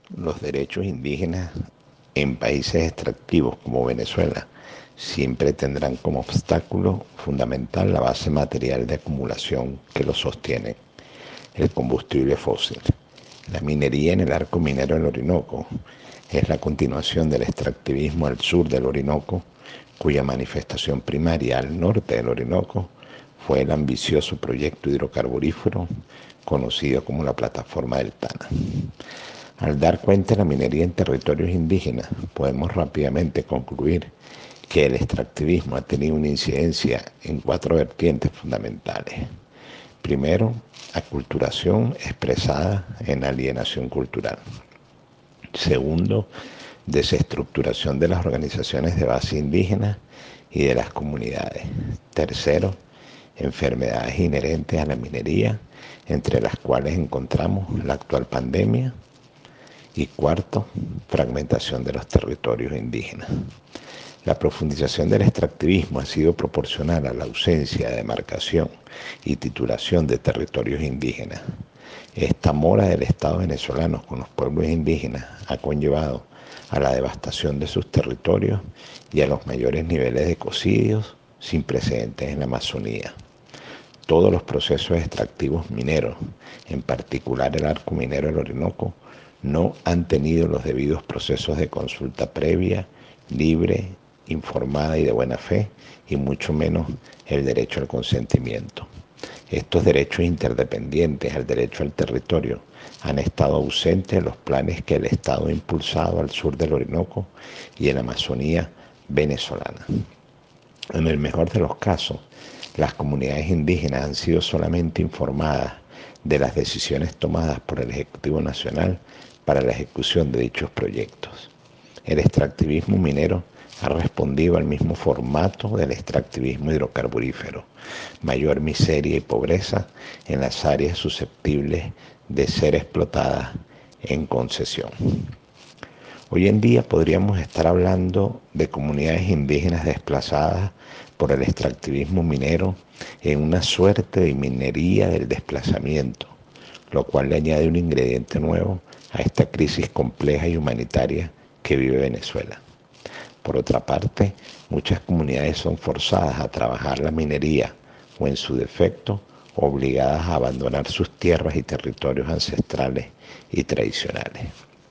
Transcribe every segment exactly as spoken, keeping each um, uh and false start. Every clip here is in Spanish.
Los derechos indígenas en países extractivos como Venezuela siempre tendrán como obstáculo fundamental la base material de acumulación que los sostiene, el combustible fósil. La minería en el arco minero del Orinoco es la continuación del extractivismo al sur del Orinoco, cuya manifestación primaria al norte del Orinoco fue el ambicioso proyecto hidrocarburífero conocido como la Plataforma del Tana. Al dar cuenta de la minería en territorios indígenas, podemos rápidamente concluir que el extractivismo ha tenido una incidencia en cuatro vertientes fundamentales. Primero, aculturación expresada en alienación cultural. Segundo, desestructuración de las organizaciones de base indígena y de las comunidades. Tercero, enfermedades inherentes a la minería, entre las cuales encontramos la actual pandemia. Y cuarto, fragmentación de los territorios indígenas. La profundización del extractivismo ha sido proporcional a la ausencia de demarcación y titulación de territorios indígenas. Esta mora del Estado venezolano con los pueblos indígenas ha conllevado a la devastación de sus territorios y a los mayores niveles de ecocidios sin precedentes en la Amazonía. Todos los procesos extractivos mineros, en particular el arco minero del Orinoco, no han tenido los debidos procesos de consulta previa, libre, informada y de buena fe, y mucho menos el derecho al consentimiento. Estos derechos interdependientes al derecho al territorio han estado ausentes en los planes que el Estado ha impulsado al sur del Orinoco y en la Amazonía venezolana. En el mejor de los casos, las comunidades indígenas han sido solamente informadas de las decisiones tomadas por el Ejecutivo Nacional para la ejecución de dichos proyectos. El extractivismo minero ha respondido al mismo formato del extractivismo hidrocarburífero: mayor miseria y pobreza en las áreas susceptibles de ser explotadas en concesión. Hoy en día podríamos estar hablando de comunidades indígenas desplazadas por el extractivismo minero en una suerte de minería del desplazamiento, lo cual le añade un ingrediente nuevo a esta crisis compleja y humanitaria que vive Venezuela. Por otra parte, muchas comunidades son forzadas a trabajar la minería o, en su defecto, obligadas a abandonar sus tierras y territorios ancestrales y tradicionales.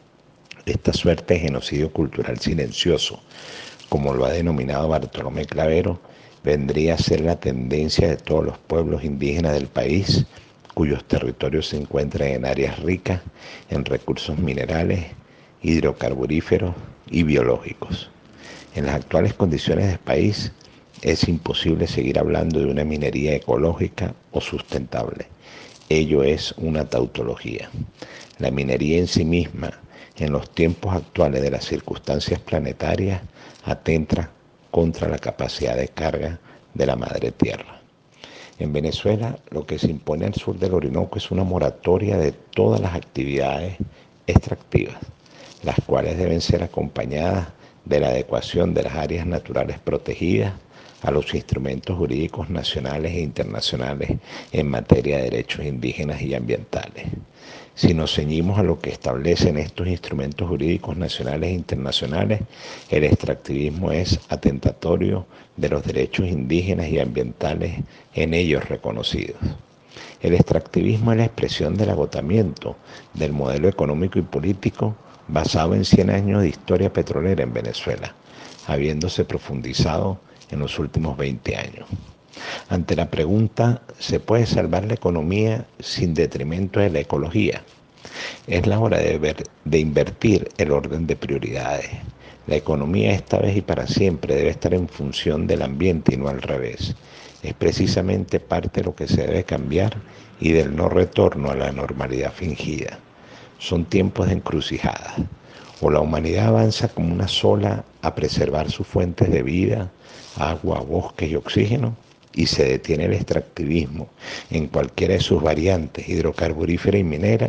Esta suerte de genocidio cultural silencioso, como lo ha denominado Bartolomé Clavero, vendría a ser la tendencia de todos los pueblos indígenas del país, cuyos territorios se encuentran en áreas ricas en recursos minerales, hidrocarburíferos y biológicos. En las actuales condiciones del país es imposible seguir hablando de una minería ecológica o sustentable. Ello es una tautología. La minería en sí misma, en los tiempos actuales de las circunstancias planetarias, atenta contra la capacidad de carga de la madre tierra. En Venezuela, lo que se impone al sur del Orinoco es una moratoria de todas las actividades extractivas, las cuales deben ser acompañadas de la adecuación de las áreas naturales protegidas a los instrumentos jurídicos nacionales e internacionales en materia de derechos indígenas y ambientales. Si nos ceñimos a lo que establecen estos instrumentos jurídicos nacionales e internacionales, el extractivismo es atentatorio de los derechos indígenas y ambientales en ellos reconocidos. El extractivismo es la expresión del agotamiento del modelo económico y político basado en cien años de historia petrolera en Venezuela, habiéndose profundizado en los últimos veinte años. Ante la pregunta, ¿se puede salvar la economía sin detrimento de la ecología? Es la hora de, ver, de invertir el orden de prioridades. La economía esta vez y para siempre debe estar en función del ambiente y no al revés. Es precisamente parte de lo que se debe cambiar y del no retorno a la normalidad fingida. Son tiempos de encrucijadas. O la humanidad avanza como una sola a preservar sus fuentes de vida, agua, bosques y oxígeno, y se detiene el extractivismo en cualquiera de sus variantes, hidrocarburífera y minera,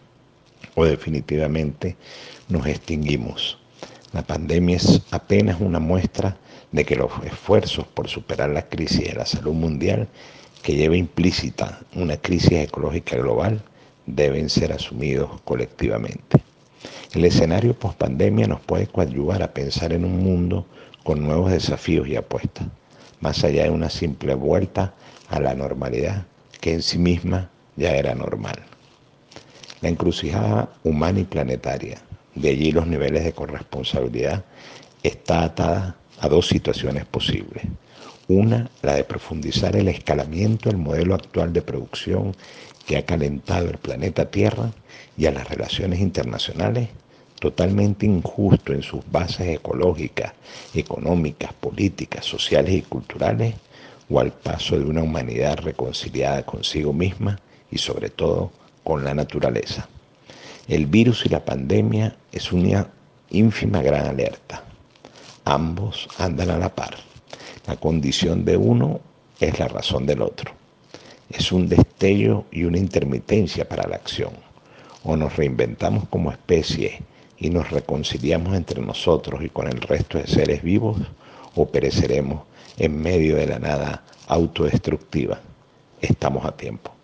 o definitivamente nos extinguimos. La pandemia es apenas una muestra de que los esfuerzos por superar la crisis de la salud mundial, que lleva implícita una crisis ecológica global, deben ser asumidos colectivamente. El escenario pospandemia nos puede coadyuvar a pensar en un mundo con nuevos desafíos y apuestas, más allá de una simple vuelta a la normalidad que en sí misma ya era normal. La encrucijada humana y planetaria, de allí los niveles de corresponsabilidad, está atada a dos situaciones posibles. Una, la de profundizar el escalamiento del modelo actual de producción que ha calentado el planeta Tierra y a las relaciones internacionales, totalmente injusto en sus bases ecológicas, económicas, políticas, sociales y culturales, o al paso de una humanidad reconciliada consigo misma y sobre todo con la naturaleza. El virus y la pandemia es una ínfima gran alerta. Ambos andan a la par. La condición de uno es la razón del otro. Es un destello y una intermitencia para la acción. O nos reinventamos como especie y nos reconciliamos entre nosotros y con el resto de seres vivos, o pereceremos en medio de la nada autodestructiva. Estamos a tiempo.